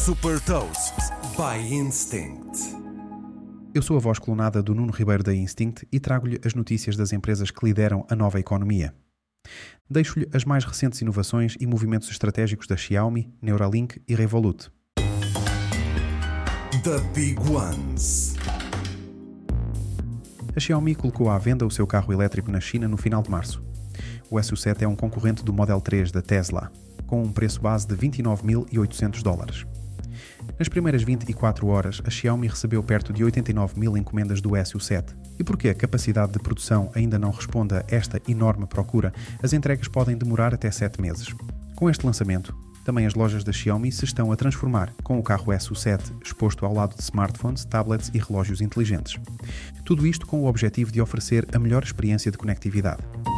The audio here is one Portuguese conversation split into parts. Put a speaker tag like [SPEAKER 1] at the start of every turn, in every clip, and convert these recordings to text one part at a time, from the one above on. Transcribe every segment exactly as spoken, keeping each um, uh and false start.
[SPEAKER 1] Super Toast by Instinct.
[SPEAKER 2] Eu sou a voz clonada do Nuno Ribeiro da Instinct e trago-lhe as notícias das empresas que lideram a nova economia. Deixo-lhe as mais recentes inovações e movimentos estratégicos da Xiaomi, Neuralink e Revolut.
[SPEAKER 1] The Big Ones.
[SPEAKER 2] A Xiaomi colocou à venda o seu carro elétrico na China no final de março. O S U sete é um concorrente do Model três da Tesla, com um preço base de vinte e nove mil e oitocentos dólares. Nas primeiras vinte e quatro horas, a Xiaomi recebeu perto de oitenta e nove mil encomendas do S U sete. E porque a capacidade de produção ainda não responde a esta enorme procura, as entregas podem demorar até sete meses. Com este lançamento, também as lojas da Xiaomi se estão a transformar, com o carro S U sete exposto ao lado de smartphones, tablets e relógios inteligentes. Tudo isto com o objetivo de oferecer a melhor experiência de conectividade.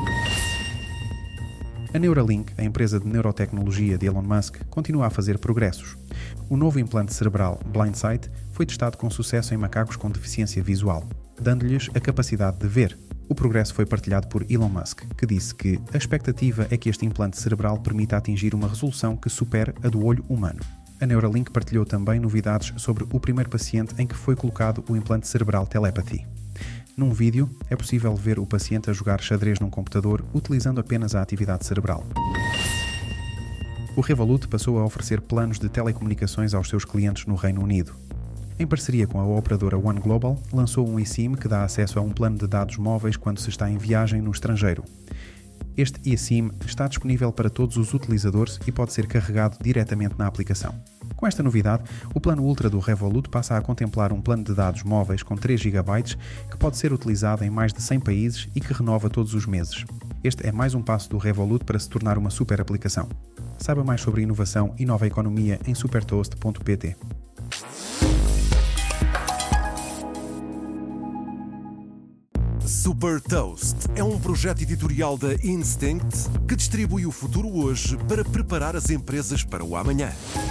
[SPEAKER 2] A Neuralink, a empresa de neurotecnologia de Elon Musk, continua a fazer progressos. O novo implante cerebral Blindsight foi testado com sucesso em macacos com deficiência visual, dando-lhes a capacidade de ver. O progresso foi partilhado por Elon Musk, que disse que a expectativa é que este implante cerebral permita atingir uma resolução que supere a do olho humano. A Neuralink partilhou também novidades sobre o primeiro paciente em que foi colocado o implante cerebral Telepathy. Num vídeo, é possível ver o paciente a jogar xadrez num computador utilizando apenas a atividade cerebral. O Revolut passou a oferecer planos de telecomunicações aos seus clientes no Reino Unido. Em parceria com a operadora One Global, lançou um eSIM que dá acesso a um plano de dados móveis quando se está em viagem no estrangeiro. Este eSIM está disponível para todos os utilizadores e pode ser carregado diretamente na aplicação. Com esta novidade, o plano Ultra do Revolut passa a contemplar um plano de dados móveis com três gigabytes que pode ser utilizado em mais de cem países e que renova todos os meses. Este é mais um passo do Revolut para se tornar uma super aplicação. Saiba mais sobre inovação e nova economia em supertoast ponto pt.
[SPEAKER 1] Super Toast é um projeto editorial da Instinct que distribui o futuro hoje para preparar as empresas para o amanhã.